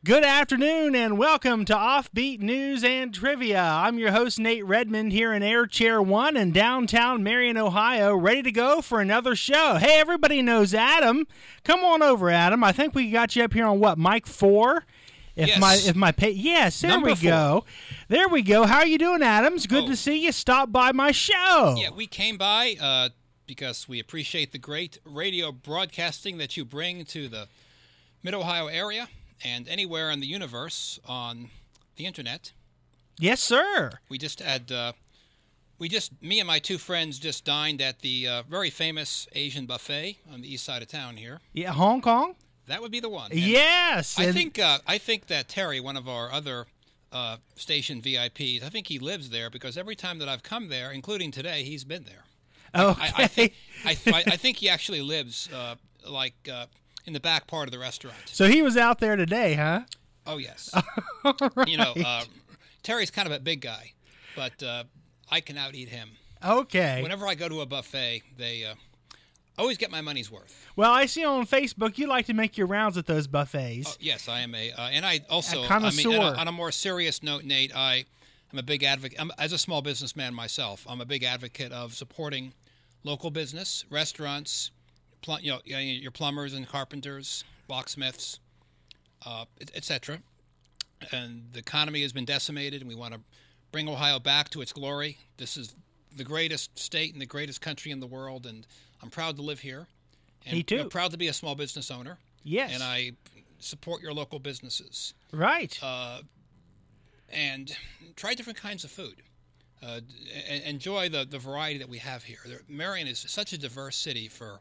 Good afternoon and welcome to Offbeat News and Trivia. I'm your host, Nate Redmond, here in Air Chair 1 in downtown Marion, Ohio, ready to go for another show. Hey, everybody knows Adam. Come on over, Adam. I think we got you up here on what, mic 4? Yes, there we go. There we go. How are you doing, Adam? It's good to see you stop by my show. Yeah, we came by because we appreciate the great radio broadcasting that you bring to the Mid-Ohio area and anywhere in the universe on the internet. Yes, sir. We just had, me and my two friends just dined at the very famous Asian buffet on the east side of town here. Yeah, Hong Kong? That would be the one. And yes. I think that Terry, one of our other station VIPs, I think he lives there because every time that I've come there, including today, he's been there. Okay. I think he actually lives in the back part of the restaurant. So he was out there today, huh? Oh, yes. Right. You know, Terry's kind of a big guy, but I can out-eat him. Okay. Whenever I go to a buffet, they always get my money's worth. Well, I see on Facebook you like to make your rounds at those buffets. Yes, I am and I also, connoisseur. on a more serious note, Nate, I'm a big advocate. As a small businessman myself, I'm a big advocate of supporting local business, restaurants, your plumbers and carpenters, locksmiths, etc. And the economy has been decimated, and we want to bring Ohio back to its glory. This is the greatest state and the greatest country in the world, and I'm proud to live here. And Me too. I'm proud to be a small business owner. Yes. And I support your local businesses. Right. And try different kinds of food. Enjoy the variety that we have here. Marion is such a diverse city for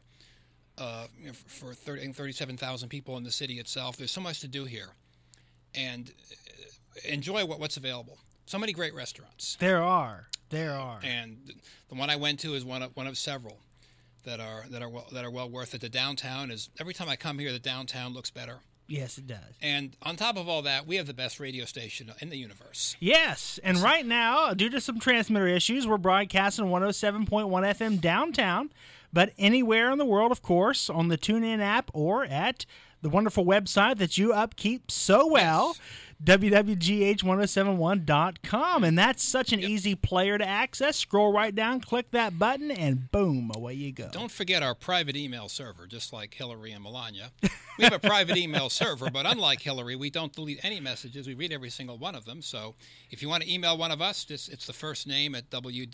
37,000 people in the city itself. There's so much to do here, and enjoy what's available. So many great restaurants. There are. And the one I went to is one of several that are well worth it. The downtown is, every time I come here, the downtown looks better. Yes, it does. And on top of all that, we have the best radio station in the universe. Yes, and right now, due to some transmitter issues, we're broadcasting 107.1 FM downtown, but anywhere in the world, of course, on the TuneIn app or at the wonderful website that you upkeep so well, yes. www.gh1071.com, and that's such an easy player to access. Scroll right down, click that button, and boom, away you go. Don't forget our private email server, just like Hillary and Melania. We have a private email server, but unlike Hillary, we don't delete any messages. We read every single one of them. So if you want to email one of us, it's the first name at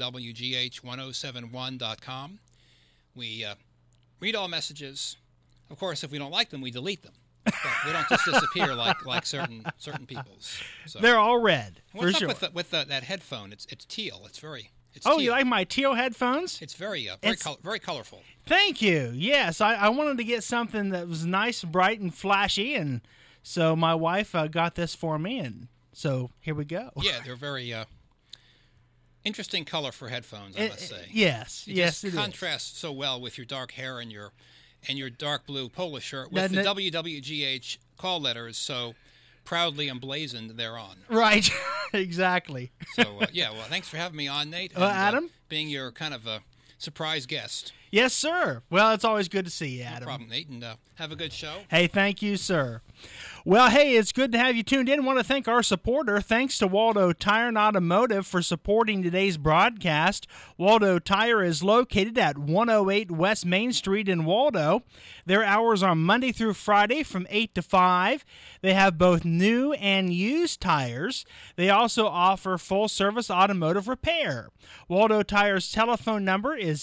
www.gh1071.com. We read all messages. Of course, if we don't like them, we delete them. But we don't just disappear like certain people's. So. They're all red. What's for up sure. with that headphone? It's teal. It's teal. You like my teal headphones? It's very colorful. Thank you. Yes, I wanted to get something that was nice, bright, and flashy, and so my wife got this for me, and so here we go. Yeah, they're very interesting color for headphones, I must say. Yes, it contrasts so well with your dark hair and your dark blue polo shirt with the WWGH call letters so proudly emblazoned thereon. Right, exactly. So, thanks for having me on, Nate. And, Adam? Being your kind of a surprise guest. Yes, sir. Well, it's always good to see you, Adam. No problem, Nate, and have a good show. Hey, thank you, sir. Well, hey, it's good to have you tuned in. I want to thank our supporter. Thanks to Waldo Tire and Automotive for supporting today's broadcast. Waldo Tire is located at 108 West Main Street in Waldo. Their hours are Monday through Friday from 8 to 5. They have both new and used tires. They also offer full-service automotive repair. Waldo Tire's telephone number is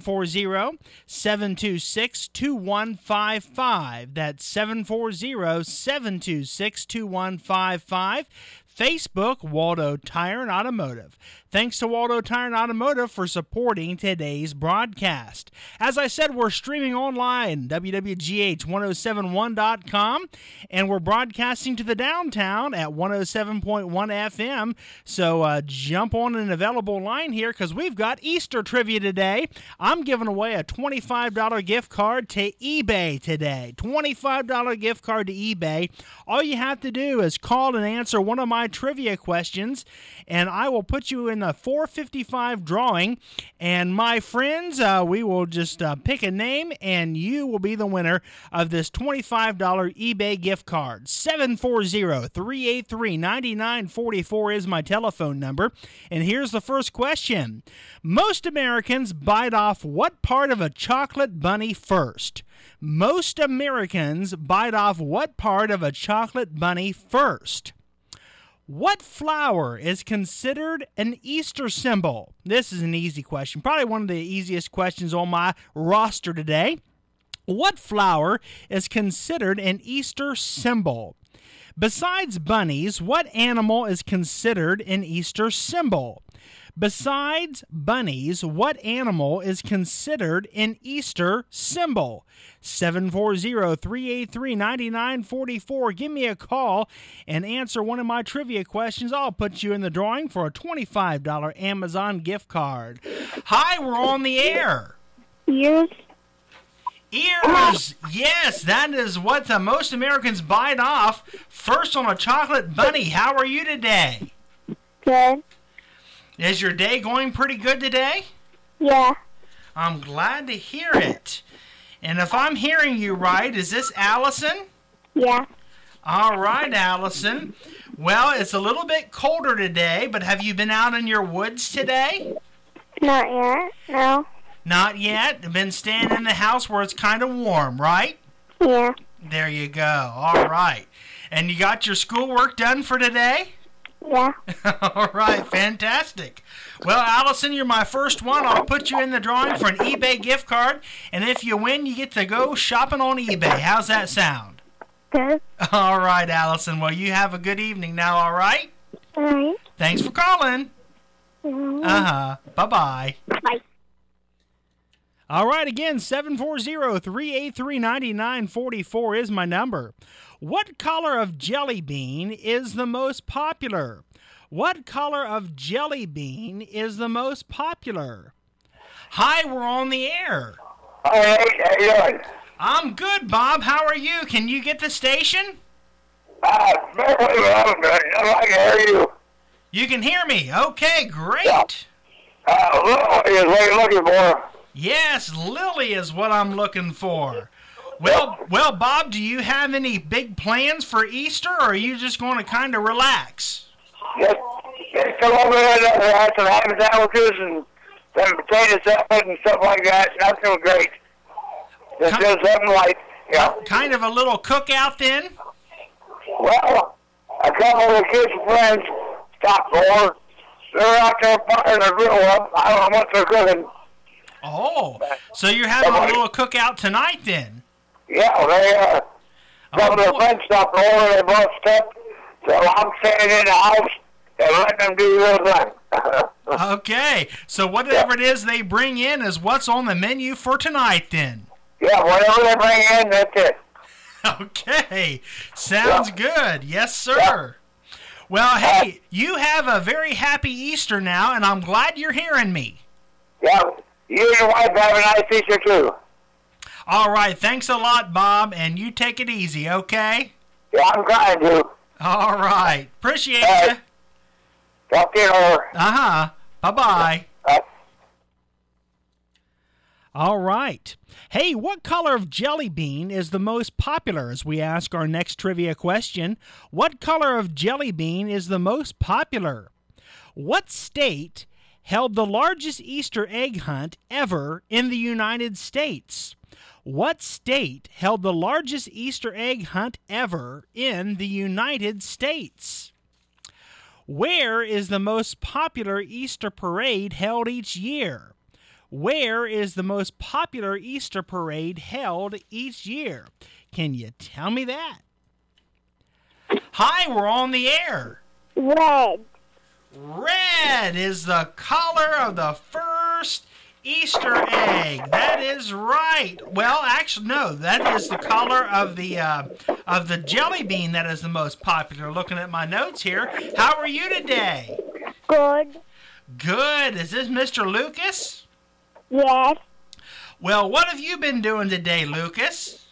740-726-2155. That's 740-726-2155. Facebook, Waldo Tire and Automotive. Thanks to Waldo Tire and Automotive for supporting today's broadcast. As I said, we're streaming online, www.gh1071.com, and we're broadcasting to the downtown at 107.1 FM. So jump on an available line here because we've got Easter trivia today. I'm giving away a $25 gift card to eBay today. $25 gift card to eBay. All you have to do is call and answer one of my trivia questions, and I will put you in in the 455 drawing. And my friends, we will just pick a name, and you will be the winner of this $25 eBay gift card. 740-383-9944 is my telephone number. And here's the first question. Most Americans bite off what part of a chocolate bunny first? Most Americans bite off what part of a chocolate bunny first? What flower is considered an Easter symbol? This is an easy question, probably one of the easiest questions on my roster today. What flower is considered an Easter symbol? Besides bunnies, what animal is considered an Easter symbol? Besides bunnies, what animal is considered an Easter symbol? 740-383-9944. Give me a call and answer one of my trivia questions. I'll put you in the drawing for a $25 Amazon gift card. Hi, we're on the air. Ears. Ears, yes, that is what the most Americans bite off first on a chocolate bunny. How are you today? Good. Is your day going pretty good today? Yeah. I'm glad to hear it. And if I'm hearing you right, is this Allison? Yeah. All right, Allison. Well, it's a little bit colder today, but have you been out in your woods today? Not yet. No. Not yet? Been staying in the house where it's kind of warm, right? Yeah. There you go. All right. And you got your schoolwork done for today? Yeah. All right, fantastic. Well, Allison, you're my first one. I'll put you in the drawing for an eBay gift card, and if you win, you get to go shopping on eBay. How's that sound? Good. All right, Allison. Well, you have a good evening now, all right? All right. Thanks for calling. Mm-hmm. Bye-bye. Bye. All right, again, 740-383-9944 is my number. What color of jelly bean is the most popular? What color of jelly bean is the most popular? Hi, we're on the air. Hey, how you doing? I'm good, Bob. How are you? Can you get the station? Barely, I can hear you. You can hear me. Okay, great. Yeah. Look, is what you're looking for. Yes, Lily is what I'm looking for. Well, Bob, do you have any big plans for Easter, or are you just going to kind of relax? Just come over there and have some ham sandwiches and some potato salad and stuff like that. Nothing great. Just do something like, Kind of a little cookout then? Well, a couple of the kids' friends stopped over. They're out there firing the grill up. I don't know what they're cooking. Oh, so you're having a little cookout tonight then? Yeah, they, some of their friends stopped over and they bought stuff. So I'm staying in the house and letting them do their thing. Okay, so whatever it is they bring in is what's on the menu for tonight then? Yeah, whatever they bring in, that's it. Okay, sounds good. Yes, sir. Well, hey, you have a very happy Easter now, and I'm glad you're hearing me. Yeah, you and your wife have a nice Easter, too. All right, thanks a lot, Bob, and you take it easy, okay? Yeah, I'm trying to. All right, appreciate you. Talk to you later. Bye-bye. All right. Hey, what color of jelly bean is the most popular as we ask our next trivia question? What color of jelly bean is the most popular? What state held the largest Easter egg hunt ever in the United States? What state held the largest Easter egg hunt ever in the United States? Where is the most popular Easter parade held each year? Where is the most popular Easter parade held each year? Can you tell me that? Hi, we're on the air. Red. Red is the color of the first Easter egg. That is right. Well, actually, no. That is the color of the jelly bean that is the most popular. Looking at my notes here. How are you today? Good. Good. Is this Mr. Lucas? Yes. Well, what have you been doing today, Lucas?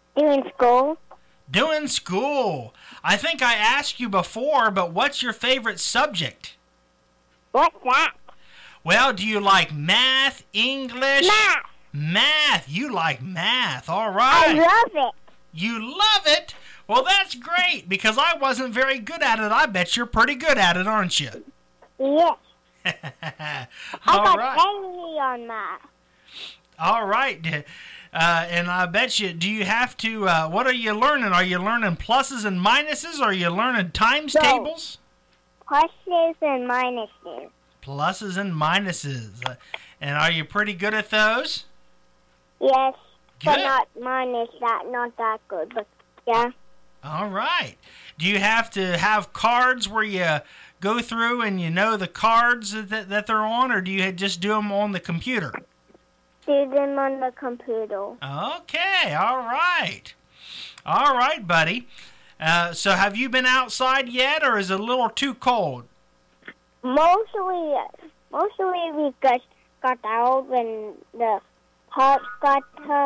Doing school. Doing school. I think I asked you before, but what's your favorite subject? What's that? Well, do you like math, English? Math. Math. You like math. All right. I love it. You love it? Well, that's great, because I wasn't very good at it. I bet you're pretty good at it, aren't you? Yes. I All got right. 10 on math. All right. And I bet you, do you have to, what are you learning? Are you learning pluses and minuses? Or are you learning times No. tables? Pluses and minuses. Pluses and minuses. And are you pretty good at those? Yes. But Good. not that good. But yeah. All right. Do you have to have cards where you go through and you know the cards that they're on, or do you just do them on the computer? Do them on the computer. Okay, all right. All right, buddy. So have you been outside yet, or is it a little too cold? Mostly we got out when the pups got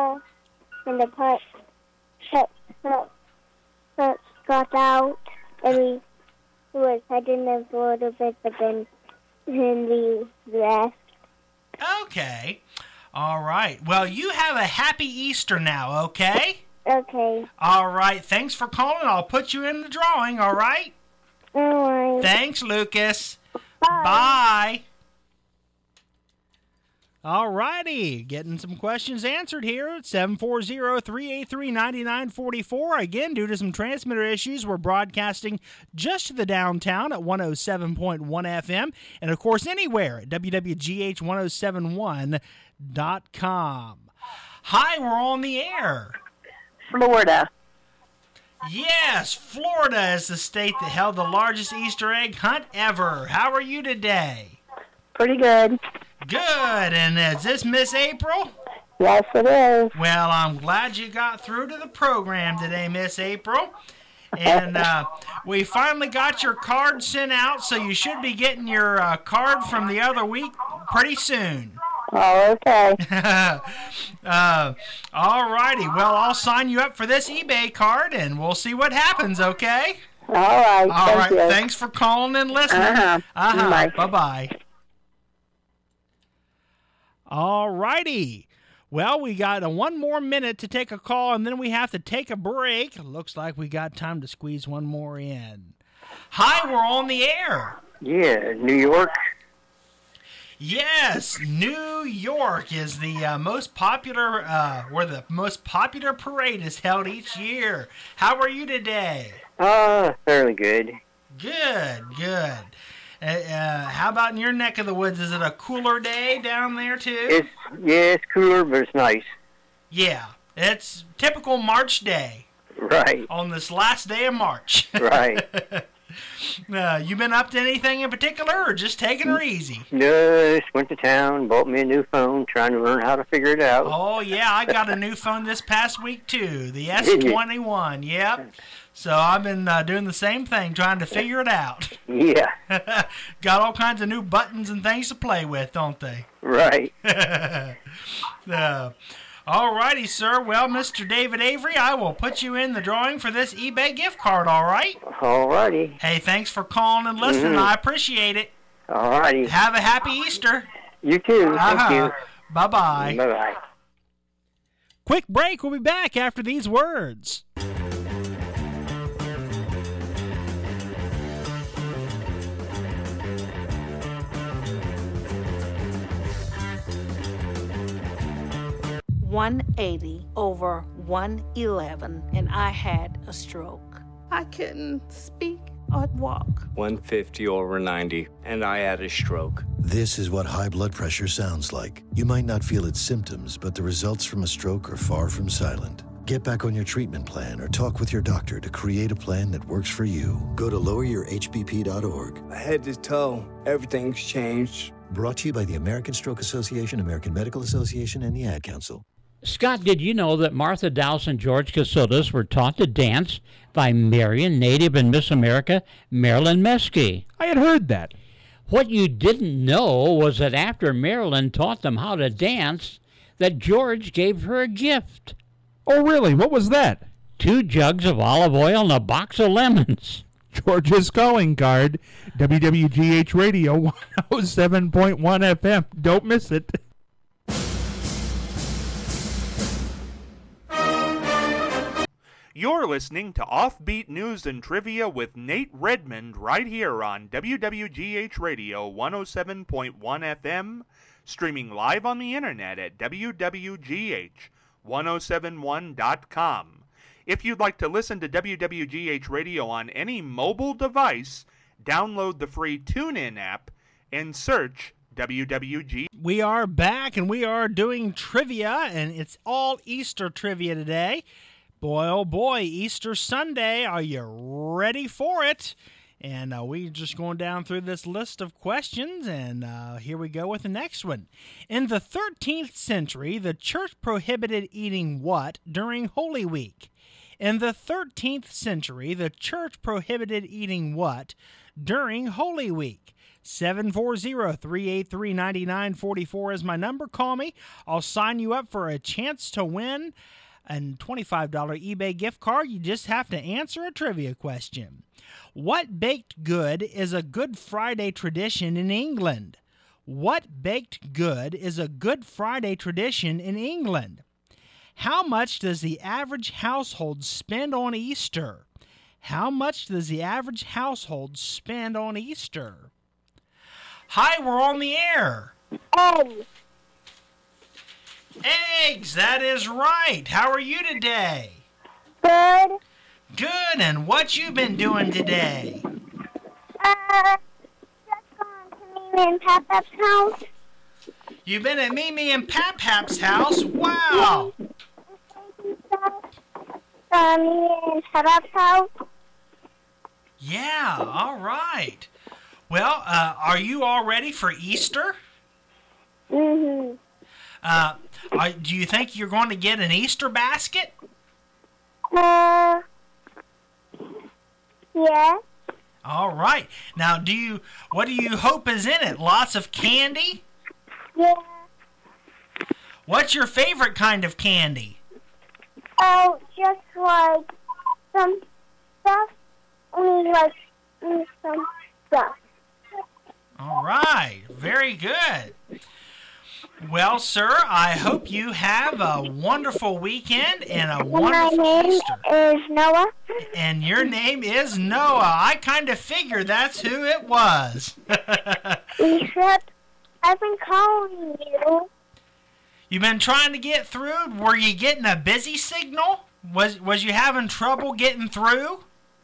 out, and we was heading there for a little bit, but then we left. Okay. All right. Well, you have a happy Easter now, okay? Okay. All right. Thanks for calling. I'll put you in the drawing, all right? All right. Thanks, Lucas. Bye. Bye. All righty. Getting some questions answered here at 740-383-9944. Again, due to some transmitter issues, we're broadcasting just to the downtown at 107.1 FM. And, of course, anywhere at www.gh1071.com. Hi, we're on the air. Florida. Yes, Florida is the state that held the largest Easter egg hunt ever. How are you today? Pretty good. Good. And is this Miss April? Yes, it is. Well, I'm glad you got through to the program today, Miss April. And we finally got your card sent out, so you should be getting your card from the other week pretty soon. Oh, okay. All righty. Well, I'll sign you up for this eBay card, and we'll see what happens, okay? All right. All right. Thank you. Thanks for calling and listening. Bye. Bye-bye. All righty. Well, we got one more minute to take a call, and then we have to take a break. Looks like we got time to squeeze one more in. Hi, we're on the air. Yeah, New York. Yes, New York is the most popular, where the most popular parade is held each year. How are you today? Fairly good. Good. How about in your neck of the woods? Is it a cooler day down there too? It's cooler, but it's nice. Yeah, it's typical March day. Right. On this last day of March. Right. You been up to anything in particular, or just taking her easy? Just went to town, bought me a new phone, trying to learn how to figure it out. Oh yeah, I got a new phone this past week too, the S21. Yep. So I've been doing the same thing, trying to figure it out. Yeah. Got all kinds of new buttons and things to play with, don't they? Right. All righty, sir. Well, Mr. David Avery, I will put you in the drawing for this eBay gift card, all right? All righty. Hey, thanks for calling and listening. Mm-hmm. I appreciate it. All righty. Have a happy Easter. You too. Thank you. Bye-bye. Bye-bye. Quick break. We'll be back after these words. (180/111), and I had a stroke. I couldn't speak or walk. 150/90, and I had a stroke. This is what high blood pressure sounds like. You might not feel its symptoms, but the results from a stroke are far from silent. Get back on your treatment plan or talk with your doctor to create a plan that works for you. Go to loweryourhbp.org. Head to toe, everything's changed. Brought to you by the American Stroke Association, American Medical Association, and the Ad Council. Scott, did you know that Martha Dowse and George Casildas were taught to dance by Marion native and Miss America, Marilyn Meskey? I had heard that. What you didn't know was that after Marilyn taught them how to dance, that George gave her a gift. Oh, really? What was that? 2 jugs of olive oil and a box of lemons. George's calling card. WWGH Radio 107.1 FM. Don't miss it. You're listening to Offbeat News and Trivia with Nate Redmond right here on WWGH Radio 107.1 FM, streaming live on the internet at WWGH1071.com. If you'd like to listen to WWGH Radio on any mobile device, download the free TuneIn app and search WWG. We are back and we are doing trivia, and it's all Easter trivia today. Boy, oh boy, Easter Sunday, are you ready for it? And we're just going down through this list of questions, and here we go with the next one. In the 13th century, the church prohibited eating what during Holy Week? In the 13th century, the church prohibited eating what during Holy Week? 740-383-9944 is my number. Call me. I'll sign you up for a chance to win a $25 eBay gift card. You just have to answer a trivia question. What baked good is a Good Friday tradition in England? What baked good is a Good Friday tradition in England? How much does the average household spend on Easter? How much does the average household spend on Easter? Hi, we're on the air. Eggs. Eggs, that is right. How are you today? Good. Good, and what you been doing today? Just going to Mimi and Pap-Pap's house. You've been at Mimi and Pap-Pap's house? Wow. Mimi and Pap-Pap's house. Yeah, all right. Well, are you all ready for Easter? Mm-hmm. Do you think you're going to get an Easter basket? Yeah. All right. Now, what do you hope is in it? Lots of candy? Yeah. What's your favorite kind of candy? Oh, just like some stuff. Some stuff. All right. Very good. Well, sir, I hope you have a wonderful weekend and a wonderful Easter. My name is Noah. And your name is Noah. I kind of figured that's who it was. Except I've been calling you. You've been trying to get through? Were you getting a busy signal? Was you having trouble getting through?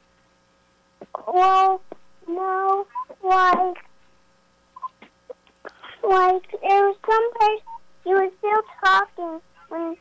Well, no, like it was some place you were still talking when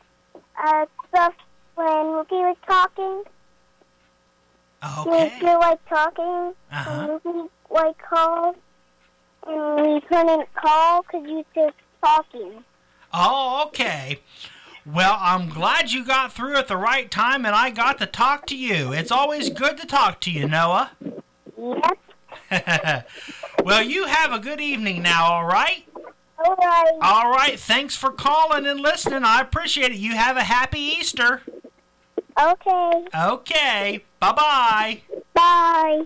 Wookie was talking. Okay. You were still talking when Wookie called, and we couldn't call because you were still talking. Oh, okay. Well, I'm glad you got through at the right time and I got to talk to you. It's always good to talk to you, Noah. Yep. Well, you have a good evening now, all right? All right. All right. Thanks for calling and listening. I appreciate it. You have a happy Easter. Okay. Okay. Bye-bye. Bye.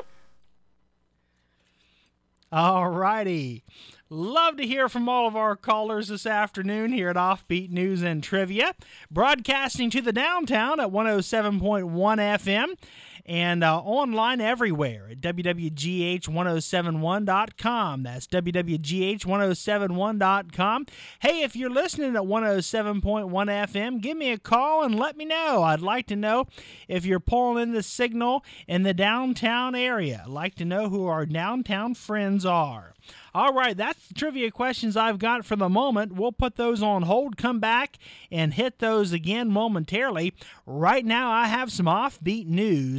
All righty. Love to hear from all of our callers this afternoon here at Offbeat News and Trivia, broadcasting to the downtown at 107.1 FM and online everywhere at WWGH1071.com. That's WWGH1071.com. Hey, if you're listening at 107.1 FM, give me a call and let me know. I'd like to know if you're pulling in the signal in the downtown area. I'd like to know who our downtown friends are. All right, that's the trivia questions I've got for the moment. We'll put those on hold, come back, and hit those again momentarily. Right now, I have some offbeat news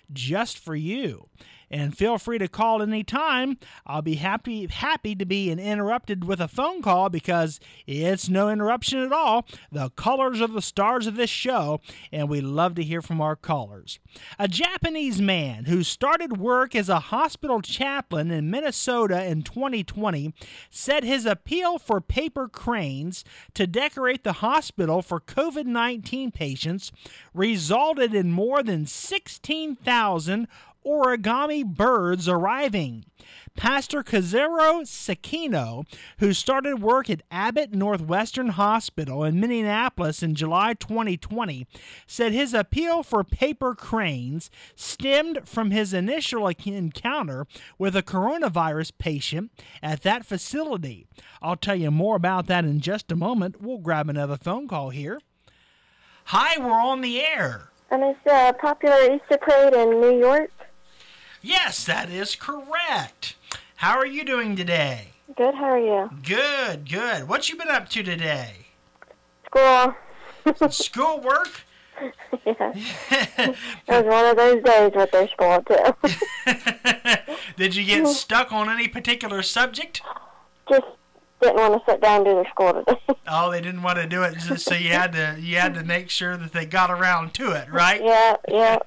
just for you. And feel free to call anytime. I'll be happy to be interrupted with a phone call because it's no interruption at all. The callers are the stars of this show, and we love to hear from our callers. A Japanese man who started work as a hospital chaplain in Minnesota in 2020 said his appeal for paper cranes to decorate the hospital for COVID-19 patients resulted in more than 16,000 origami birds arriving. Pastor Kazuhiro Sekino, who started work at Abbott Northwestern Hospital in Minneapolis in July 2020, said his appeal for paper cranes stemmed from his initial encounter with a coronavirus patient at that facility. I'll tell you more about that in just a moment. We'll grab another phone call here. Hi, we're on the air. And it's a popular Easter parade in New York. Yes, that is correct. How are you doing today? Good, how are you? Good, good. What you been up to today? School. School work? Yeah. It was one of those days with their school, too. Did you get stuck on any particular subject? Just didn't want to sit down and do their school today. Oh, they didn't want to do it, so you had to make sure that they got around to it, right? Yeah.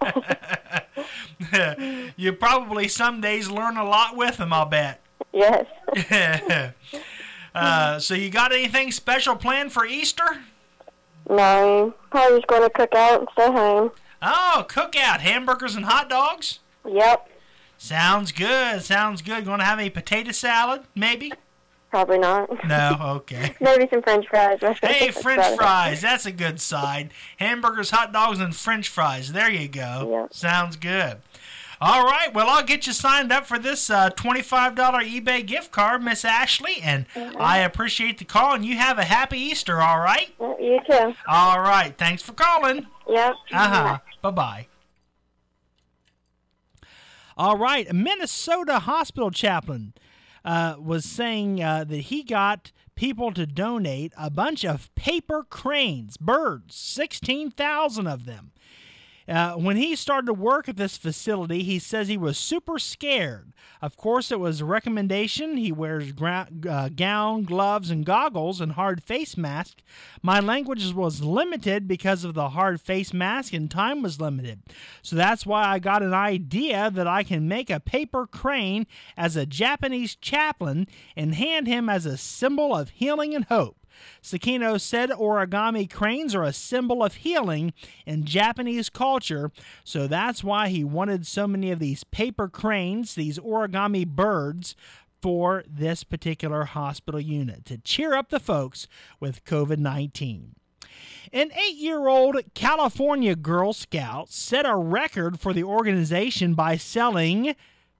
You probably some days learn a lot with them, I'll bet. Yes. So you got anything special planned for Easter? No, probably just going to cook out and stay home. Oh, cookout, hamburgers and hot dogs? Yep. Sounds good. Going to have a potato salad, maybe? Probably not. No, okay. Maybe some French fries. Hey, French fries. That's a good side. Hamburgers, hot dogs, and French fries. There you go. Yep. Sounds good. All right. Well, I'll get you signed up for this $25 eBay gift card, Miss Ashley, and I appreciate the call, and you have a happy Easter, all right? You too. All right. Thanks for calling. Yep. Bye-bye. All right. A Minnesota hospital chaplain was saying that he got people to donate a bunch of paper cranes, birds, 16,000 of them. When he started to work at this facility, he says he was super scared. Of course, it was a recommendation. He wears gown, gloves, and goggles, and hard face mask. My language was limited because of the hard face mask, and time was limited. So that's why I got an idea that I can make a paper crane as a Japanese chaplain and hand him as a symbol of healing and hope. Sekino said origami cranes are a symbol of healing in Japanese culture, so that's why he wanted so many of these paper cranes, these origami birds, for this particular hospital unit to cheer up the folks with COVID-19. An 8-year-old California Girl Scout set a record for the organization by selling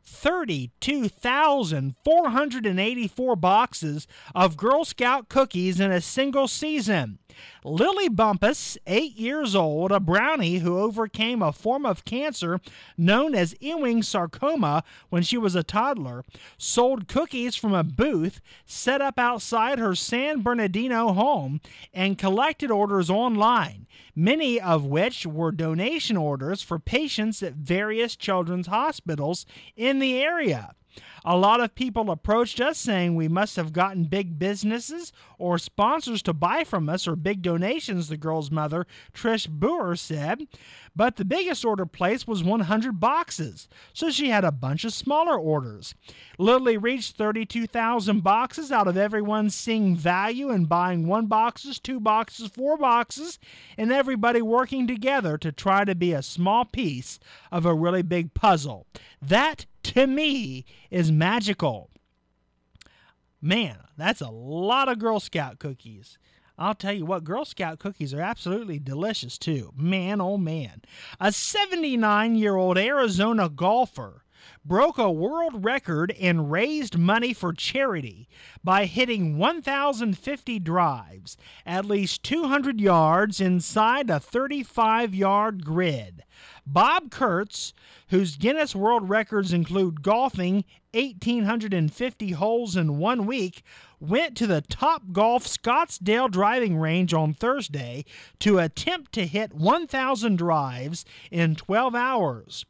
32,484 boxes of Girl Scout cookies in a single season. Lily Bumpus, 8 years old, a brownie who overcame a form of cancer known as Ewing sarcoma when she was a toddler, sold cookies from a booth set up outside her San Bernardino home and collected orders online, many of which were donation orders for patients at various children's hospitals in the area. A lot of people approached us saying we must have gotten big businesses or sponsors to buy from us or big donations, the girl's mother, Trish Boer, said. But the biggest order placed was 100 boxes, so she had a bunch of smaller orders. Lily reached 32,000 boxes out of everyone seeing value in buying 1 boxes, 2 boxes, 4 boxes, and everybody working together to try to be a small piece of a really big puzzle. That, to me, is magical. Man, that's a lot of Girl Scout cookies. I'll tell you what, Girl Scout cookies are absolutely delicious, too. Man, oh man. A 79-year-old Arizona golfer broke a world record and raised money for charity by hitting 1,050 drives, at least 200 yards inside a 35-yard grid. Bob Kurtz, whose Guinness World Records include golfing 1,850 holes in 1 week, went to the Topgolf Scottsdale driving range on Thursday to attempt to hit 1,000 drives in 12 hours.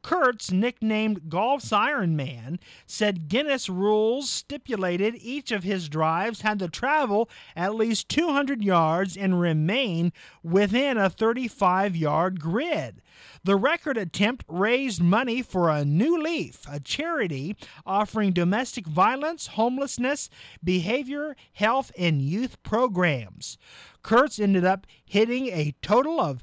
Kurtz, nicknamed Golf's Iron Man, said Guinness rules stipulated each of his drives had to travel at least 200 yards and remain within a 35-yard grid. The record attempt raised money for a New Leaf, a charity offering domestic violence, homelessness, behavior, health, and youth programs. Kurtz ended up hitting a total of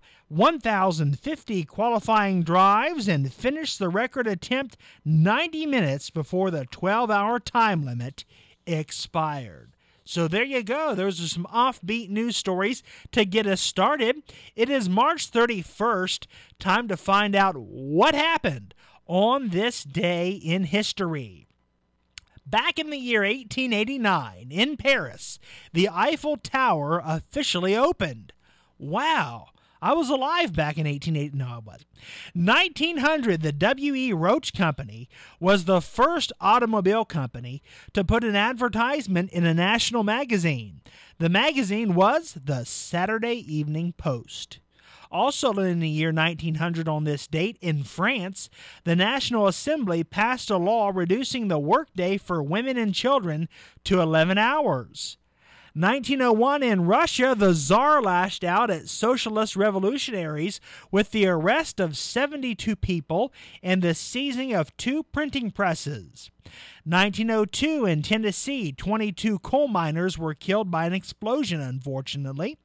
1,050 qualifying drives and finished the record attempt 90 minutes before the 12-hour time limit expired. So there you go. Those are some offbeat news stories to get us started. It is March 31st. Time to find out what happened on this day in history. Back in the year 1889, in Paris, the Eiffel Tower officially opened. Wow. I was alive back in 1880. No, I wasn't. 1900, the W.E. Roach Company was the first automobile company to put an advertisement in a national magazine. The magazine was the Saturday Evening Post. Also in the year 1900 on this date, in France, the National Assembly passed a law reducing the workday for women and children to 11 hours. 1901 in Russia, the Tsar lashed out at socialist revolutionaries with the arrest of 72 people and the seizing of 2 printing presses. 1902 in Tennessee, 22 coal miners were killed by an explosion, unfortunately.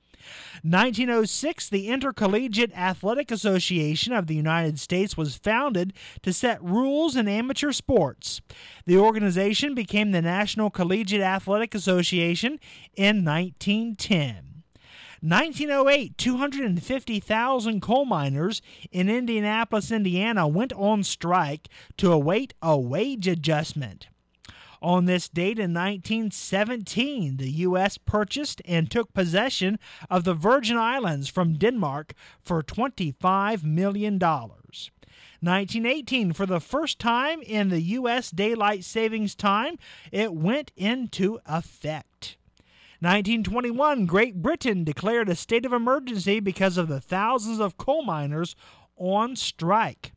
1906, the Intercollegiate Athletic Association of the United States was founded to set rules in amateur sports. The organization became the National Collegiate Athletic Association in 1910. 1908, 250,000 coal miners in Indianapolis, Indiana went on strike to await a wage adjustment. On this date in 1917, the U.S. purchased and took possession of the Virgin Islands from Denmark for $25 million. 1918, for the first time in the U.S. daylight savings time, it went into effect. 1921, Great Britain declared a state of emergency because of the thousands of coal miners on strike.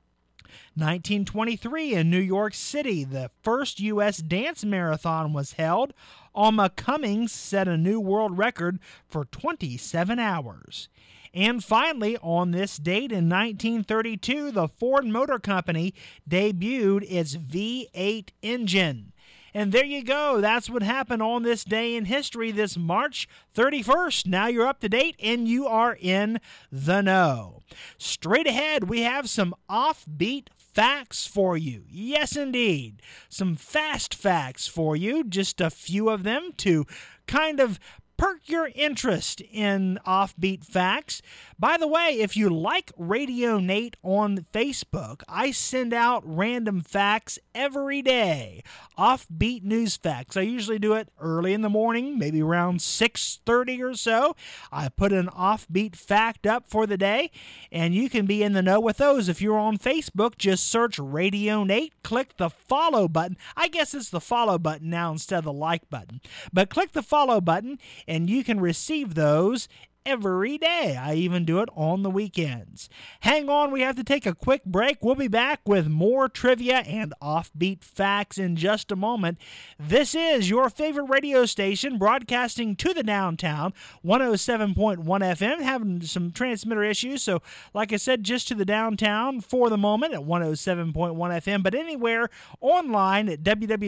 1923, in New York City, the first U.S. dance marathon was held. Alma Cummings set a new world record for 27 hours. And finally, on this date in 1932, the Ford Motor Company debuted its V8 engine. And there you go. That's what happened on this day in history, this March 31st. Now you're up to date and you are in the know. Straight ahead, we have some offbeat facts for you. Yes, indeed. Some fast facts for you. Just a few of them to kind of perk your interest in offbeat facts. By the way, if you like Radio Nate on Facebook, I send out random facts every day. Offbeat news facts. I usually do it early in the morning, maybe around 6:30 or so. I put an offbeat fact up for the day, and you can be in the know with those. If you're on Facebook, just search Radio Nate, click the follow button. I guess it's the follow button now instead of the like button. But click the follow button, and you can receive those every day. I even do it on the weekends. Hang on, we have to take a quick break. We'll be back with more trivia and offbeat facts in just a moment. This is your favorite radio station broadcasting to the downtown, 107.1 FM, having some transmitter issues. So, like I said, just to the downtown for the moment at 107.1 FM, but anywhere online at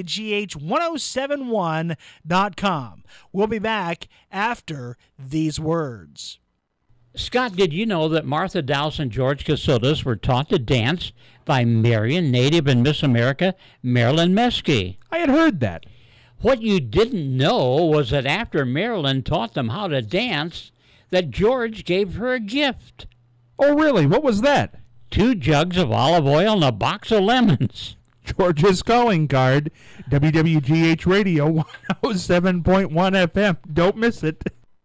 wwgh1071.com. We'll be back after these words. Scott, did you know that Martha Dowse and George Casillas were taught to dance by Marion native and Miss America Marilyn Meskey? I had heard that. What you didn't know was that after Marilyn taught them how to dance, that George gave her a gift. Oh, really? What was that? 2 jugs of olive oil and a box of lemons. George's calling card, WWGH Radio 107.1 FM. Don't miss it.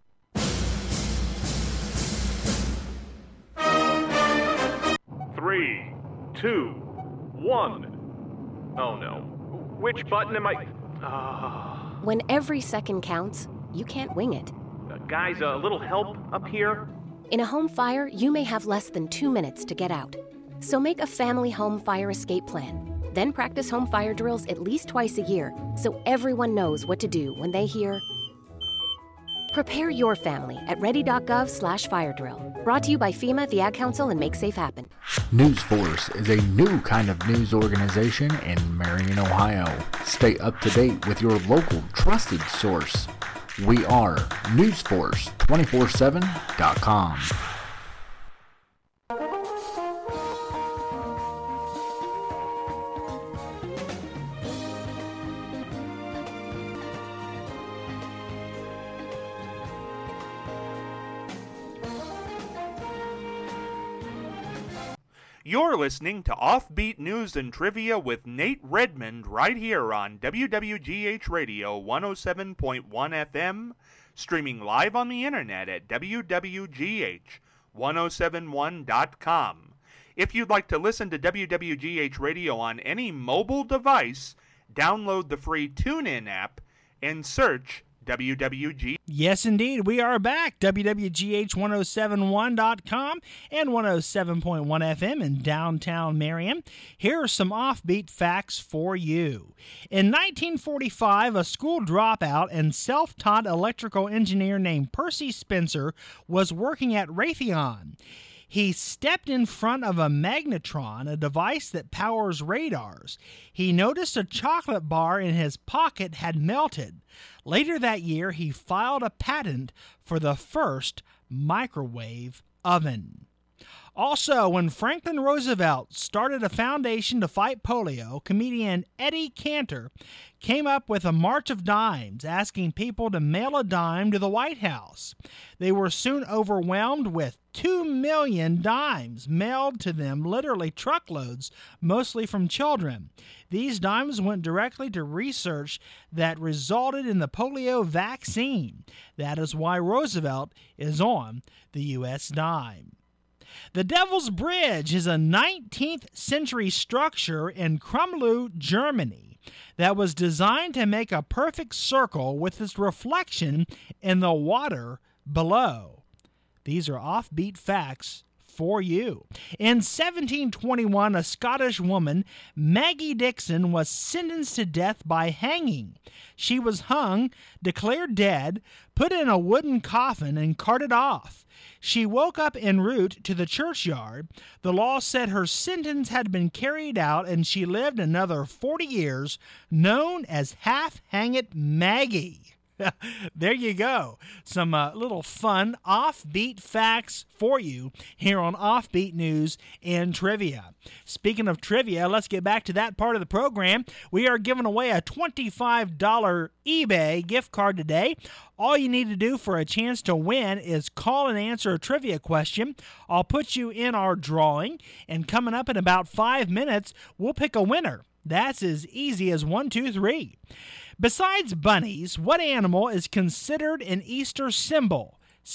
Three, 2, 1. Oh no. Which button am I? When every second counts, you can't wing it. Guys, a little help up here? In a home fire, you may have less than 2 minutes to get out. So make a family home fire escape plan. Then practice home fire drills at least twice a year so everyone knows what to do when they hear. Prepare your family at ready.gov/fire drill. Brought to you by FEMA, the Ad Council, and Make Safe Happen. News Force is a new kind of news organization in Marion, Ohio. Stay up to date with your local trusted source. We are newsforce247.com. You're listening to Offbeat News and Trivia with Nate Redmond right here on WWGH Radio 107.1 FM, streaming live on the internet at WWGH1071.com. If you'd like to listen to WWGH Radio on any mobile device, download the free TuneIn app and search WWG. Yes, indeed. We are back. WWGH1071.com and 107.1 FM in downtown Marion. Here are some offbeat facts for you. In 1945, a school dropout and self-taught electrical engineer named Percy Spencer was working at Raytheon. He stepped in front of a magnetron, a device that powers radars. He noticed a chocolate bar in his pocket had melted. Later that year, he filed a patent for the first microwave oven. Also, when Franklin Roosevelt started a foundation to fight polio, comedian Eddie Cantor came up with a March of Dimes, asking people to mail a dime to the White House. They were soon overwhelmed with 2 million dimes mailed to them, literally truckloads, mostly from children. These dimes went directly to research that resulted in the polio vaccine. That is why Roosevelt is on the U.S. dime. The Devil's Bridge is a 19th century structure in Krumlov, Germany, that was designed to make a perfect circle with its reflection in the water below. These are offbeat facts for you. In 1721, a Scottish woman, Maggie Dixon, was sentenced to death by hanging. She was hung, declared dead, put in a wooden coffin, and carted off. She woke up en route to the churchyard. The law said her sentence had been carried out, and she lived another 40 years, known as Half-Hanged Maggie. There you go. Some little fun offbeat facts for you here on Offbeat News and Trivia. Speaking of trivia, let's get back to that part of the program. We are giving away a $25 eBay gift card today. All you need to do for a chance to win is call and answer a trivia question. I'll put you in our drawing, and coming up in about 5 minutes, we'll pick a winner. That's as easy as 1, 2, 3. Besides bunnies, what animal is considered an Easter symbol?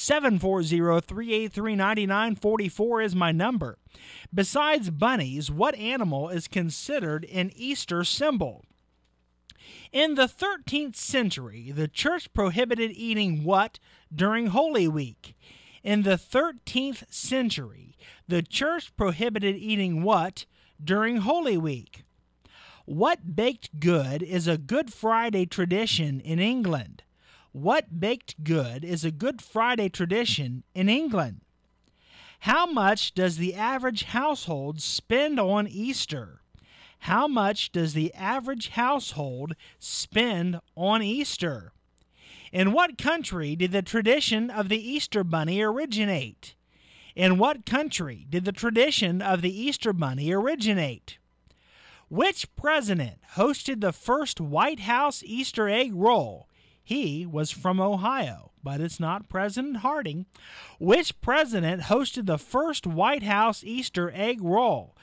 740-383-9944 is my number. Besides bunnies, what animal is considered an Easter symbol? In the 13th century, the church prohibited eating what during Holy Week? In the 13th century, the church prohibited eating what during Holy Week? What baked good is a Good Friday tradition in England? What baked good is a Good Friday tradition in England? How much does the average household spend on Easter? How much does the average household spend on Easter? In what country did the tradition of the Easter Bunny originate? In what country did the tradition of the Easter Bunny originate? Which president hosted the first White House Easter egg roll? He was from Ohio, but it's not President Harding. Which president hosted the first White House Easter egg roll?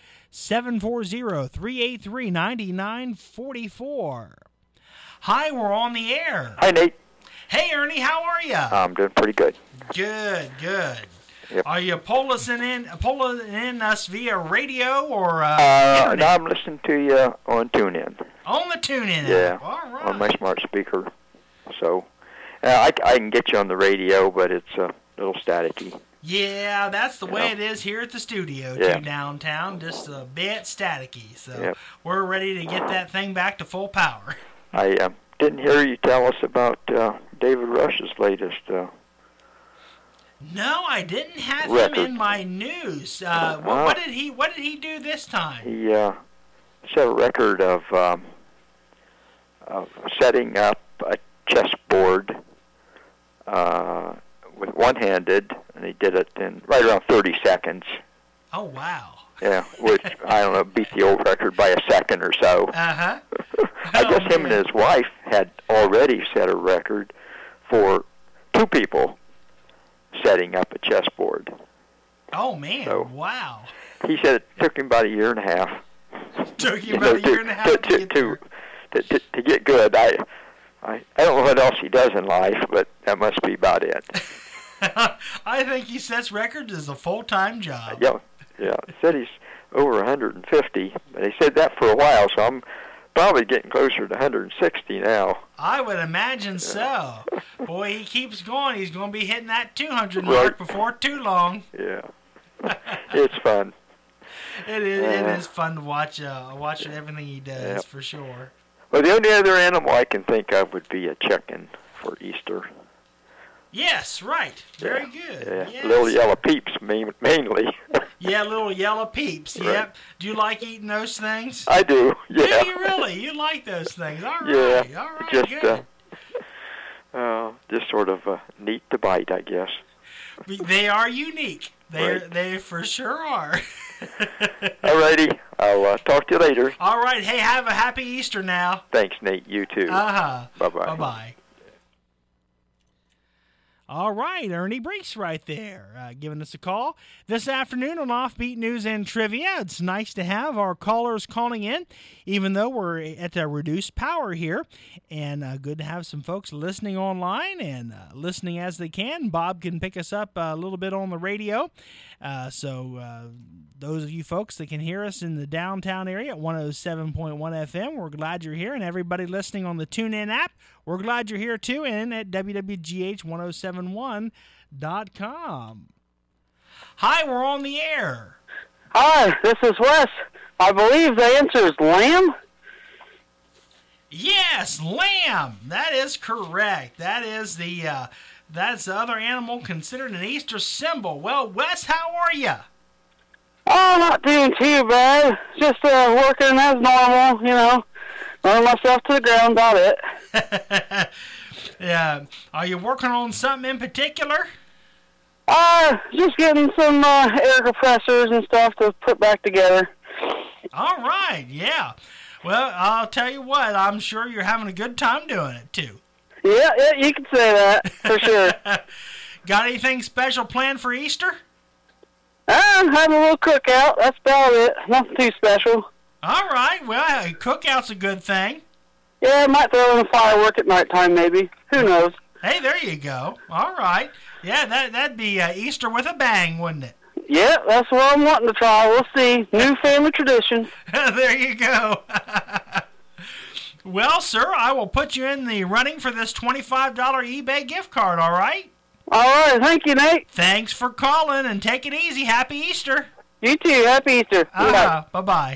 740-383-9944. Hi, we're on the air. Hi, Nate. Hey, Ernie, how are you? I'm doing pretty good. Good. Yep. Are you pulling in us via radio or No, I'm listening to you on TuneIn. On the TuneIn Yeah, app. All right. on my smart speaker. So I can get you on the radio, but it's a little staticky. Yeah, that's the way it is here at the studio, too, downtown. Just a bit staticky. So we're ready to get that thing back to full power. I didn't hear you tell us about David Rush's latest No, I didn't have record. him in my news. What did he do this time? He set a record of setting up a chessboard with one-handed, and he did it in right around 30 seconds. Oh, wow. Yeah, which, I don't know, beat the old record by a second or so. Uh-huh. I guess him and his wife had already set a record for 2 people setting up a chessboard. Oh, man. So, wow. He said it took him about a year and a half. Took him about a year and a half to get good. I don't know what else he does in life, but that must be about it. I think he sets records as a full-time job. Yeah. He said he's over 150, but he said that for a while, so I'm probably getting closer to 160 now. I would imagine so. Boy, he keeps going. He's going to be hitting that 200 mark before too long. Yeah. It's fun. It is fun to watch everything he does, for sure. Well, the only other animal I can think of would be a chicken for Easter. Yes, right. Very good. Yeah. Yes. Little yellow peeps mainly. Yeah, little yellow peeps. Right. Yep. Do you like eating those things? I do. Yeah. Do you really? You like those things? All right. Yeah. All right. Just good. just sort of neat to bite, I guess. They are unique. They for sure are. Alrighty. I'll talk to you later. All right. Hey, have a happy Easter now. Thanks, Nate. You too. Uh-huh. Bye-bye. Bye-bye. All right, Ernie Brees right there, giving us a call this afternoon on Offbeat News and Trivia. It's nice to have our callers calling in, even though we're at a reduced power here, and good to have some folks listening online and listening as they can. Bob can pick us up a little bit on the radio, so those of you folks that can hear us in the downtown area at 107.1 FM, we're glad you're here, and everybody listening on the TuneIn app, we're glad you're here too, and at WWGH1071.com. Hi, we're on the air. Hi, this is Wes. I believe the answer is lamb? Yes, lamb. That is correct. That is that's the other animal considered an Easter symbol. Well, Wes, how are you? Oh, not doing too bad. Just working as normal, running myself to the ground, about it. Yeah. Are you working on something in particular? Just getting some air compressors and stuff to put back together. All right, yeah. Well, I'll tell you what, I'm sure you're having a good time doing it, too. Yeah, you can say that, for sure. Got anything special planned for Easter? I'm having a little cookout. That's about it. Nothing too special. All right. Well, cookout's a good thing. Yeah, I might throw in a firework at nighttime, maybe. Who knows? Hey, there you go. All right. Yeah, that'd be Easter with a bang, wouldn't it? Yeah, that's what I'm wanting to try. We'll see. New family tradition. There you go. Well, sir, I will put you in the running for this $25 eBay gift card, all right? All right. Thank you, Nate. Thanks for calling, and take it easy. Happy Easter. You too. Happy Easter. Bye-bye.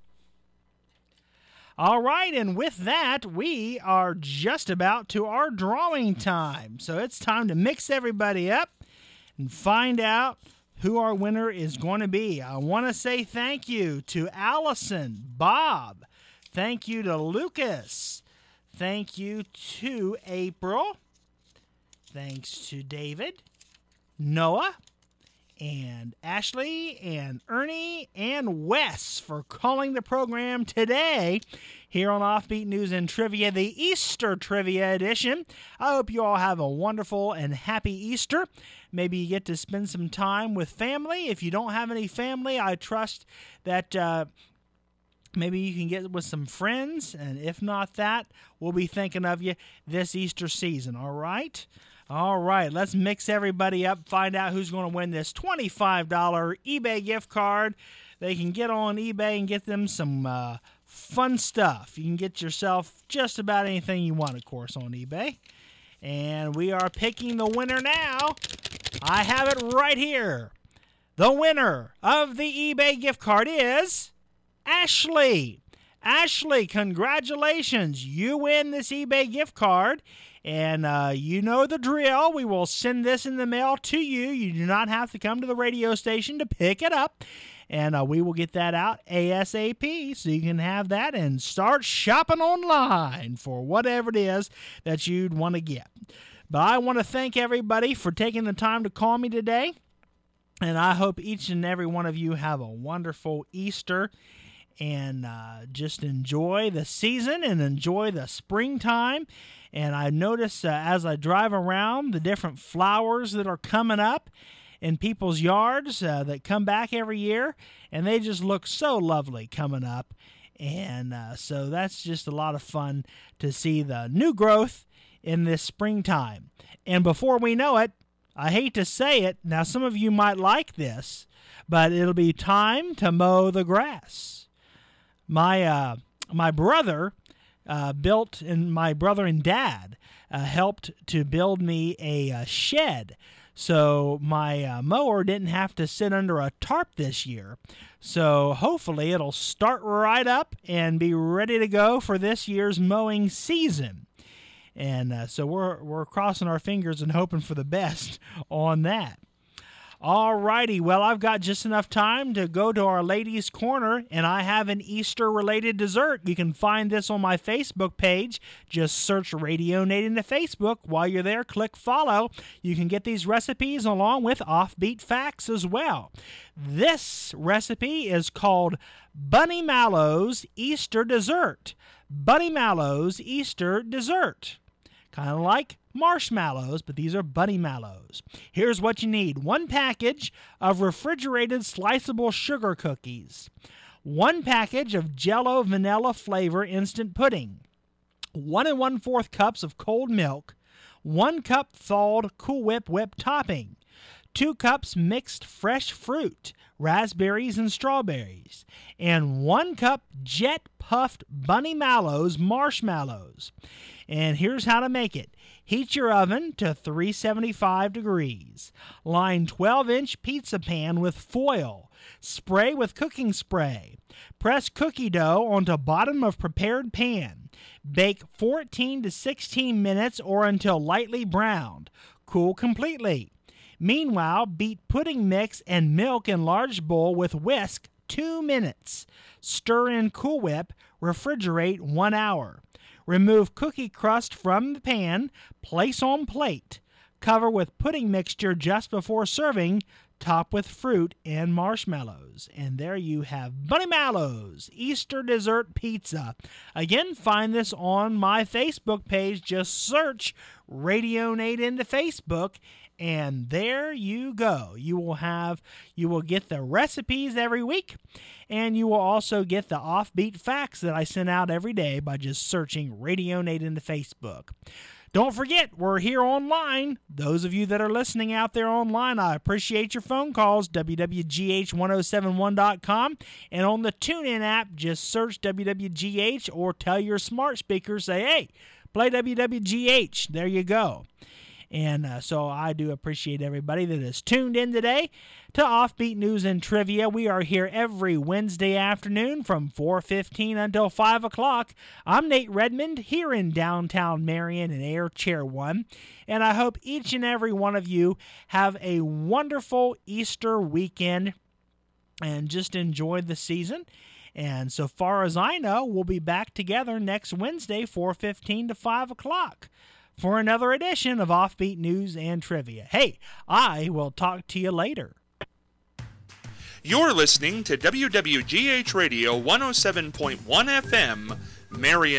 All right, and with that, we are just about to our drawing time. So it's time to mix everybody up and find out who our winner is going to be. I want to say thank you to Allison, Bob. Thank you to Lucas. Thank you to April. Thanks to David, Noah, and Ashley, and Ernie, and Wes for calling the program today here on Offbeat News and Trivia, the Easter Trivia Edition. I hope you all have a wonderful and happy Easter. Maybe you get to spend some time with family. If you don't have any family, I trust that maybe you can get with some friends, and if not that, we'll be thinking of you this Easter season, all right? All right, let's mix everybody up, find out who's going to win this $25 eBay gift card. They can get on eBay and get them some fun stuff. You can get yourself just about anything you want, of course, on eBay. And we are picking the winner now. I have it right here. The winner of the eBay gift card is Ashley. Ashley, congratulations. You win this eBay gift card. And you know the drill. We will send this in the mail to you. You do not have to come to the radio station to pick it up. And we will get that out ASAP so you can have that and start shopping online for whatever it is that you'd want to get. But I want to thank everybody for taking the time to call me today. And I hope each and every one of you have a wonderful Easter. And just enjoy the season and enjoy the springtime. And I notice as I drive around the different flowers that are coming up in people's yards that come back every year, and they just look so lovely coming up. And so that's just a lot of fun to see the new growth in this springtime. And before we know it, I hate to say it, now some of you might like this, but it'll be time to mow the grass. My brother built, and my brother and dad helped to build me a shed. So my mower didn't have to sit under a tarp this year. So hopefully it'll start right up and be ready to go for this year's mowing season. And so we're crossing our fingers and hoping for the best on that. All righty, well, I've got just enough time to go to our Ladies' Corner, and I have an Easter-related dessert. You can find this on my Facebook page. Just search Radio Nate into Facebook. While you're there, click follow. You can get these recipes along with offbeat facts as well. This recipe is called Bunny Mallow's Easter Dessert. Bunny Mallow's Easter Dessert. Kind of like marshmallows, but these are Bunny Mallows. Here's what you need. 1 package of refrigerated sliceable sugar cookies. 1 package of Jell-O vanilla flavor instant pudding. 1 1/4 cups of cold milk. 1 cup thawed Cool Whip whipped topping. 2 cups mixed fresh fruit, raspberries and strawberries. And 1 cup jet puffed Bunny Mallows marshmallows. And here's how to make it. Heat your oven to 375 degrees. Line 12-inch pizza pan with foil. Spray with cooking spray. Press cookie dough onto bottom of prepared pan. Bake 14 to 16 minutes or until lightly browned. Cool completely. Meanwhile, beat pudding mix and milk in large bowl with whisk 2 minutes. Stir in Cool Whip. Refrigerate 1 hour. Remove cookie crust from the pan, place on plate. Cover with pudding mixture just before serving, top with fruit and marshmallows. And there you have Bunny Mallow's Easter Dessert Pizza. Again, find this on my Facebook page. Just search Radio Nate into Facebook, and there you go. You will get the recipes every week, and you will also get the offbeat facts that I send out every day by just searching Radio Nate into Facebook. Don't forget, we're here online. Those of you that are listening out there online, I appreciate your phone calls, WWGH1071.com. And on the TuneIn app, just search WWGH or tell your smart speaker, say, hey, play WWGH. There you go. And so I do appreciate everybody that is tuned in today to Offbeat News and Trivia. We are here every Wednesday afternoon from 4:15 until 5 o'clock. I'm Nate Redmond here in downtown Marion in Air Chair 1. And I hope each and every one of you have a wonderful Easter weekend and just enjoy the season. And so far as I know, we'll be back together next Wednesday, 4:15 to 5 o'clock. For another edition of Offbeat News and Trivia. Hey, I will talk to you later. You're listening to WWGH Radio 107.1 FM, Marion.